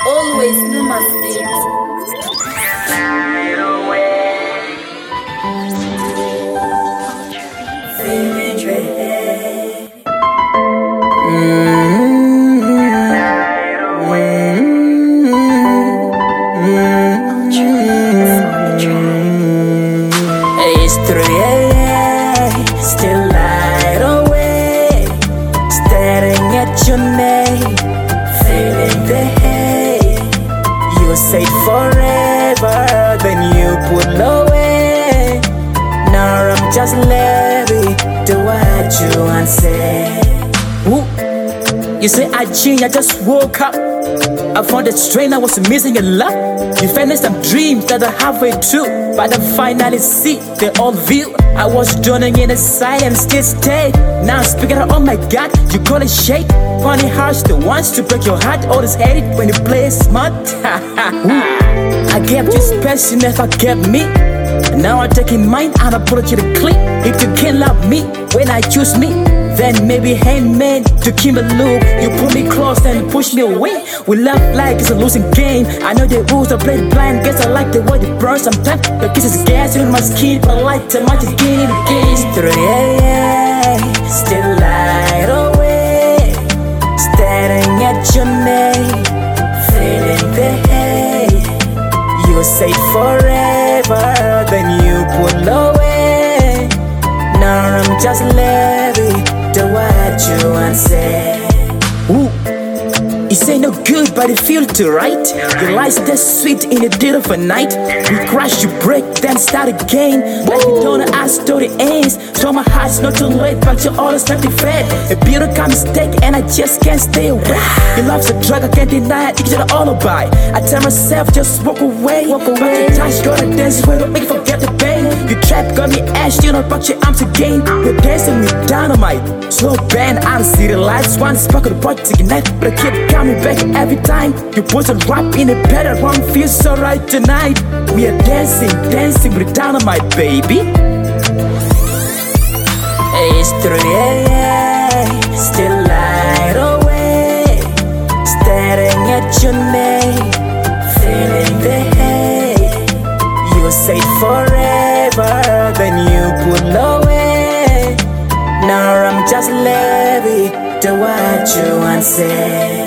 Always Numa Street. It's 3 a.m. Still light awake, staring at your name, feeling the hate. You said forever, then you pull away. Now I'm just leaving to what you want say. Woo. You say I changed, I just woke up. I found a strain I was missing a lot. You finished some dreams that are halfway true, but I finally see the old view. I was drowning in the silence, still stayed. Now I'm speaking out, oh my God, you call it shake. Funny harsh, the ones to break your heart, always hate it when you play smart. I gave you space, you never gave me. Now I'm taking mine and I put it to the clip. If you can't love me when I choose me, then maybe handmade to keep a loop. You pull me close and push me away. We love like it's a losing game. I know the rules, I play blind. Guess I like the way they burn sometimes. The kisses gas in my skin, but I like to much again and again. It's 3 a.m. Still light awake, staring at your name, feeling the hate. You say forever, then you pull away. Now I'm just leaving to what you want say. Ooh. It say no good, but it feel too right. Your lies that sweet in the dead of a night. You crash, you break, then start again. Like you don't know how story ends. So my heart's not too late, but you're always not fed. A beautiful mistake, and I just can't stay away. Your love's a drug, I can't deny it. It's an alibi. I tell myself, just walk away. Walk away. But your touch, gotta dance way to make you forget the pain. You trap, got me ash, you know, but your arms again. You're dancing me dynamite. Slow band, I don't see the lights. One spark of the body to ignite, but I keep coming back every time. You put a rap in a better one, feels so right tonight. We are dancing, dancing with dynamite, baby. It's 3 a.m. Still light awake, staring at your name, feeling the hate. You say forever, then you pull away. Now I'm just leaving to what you want say.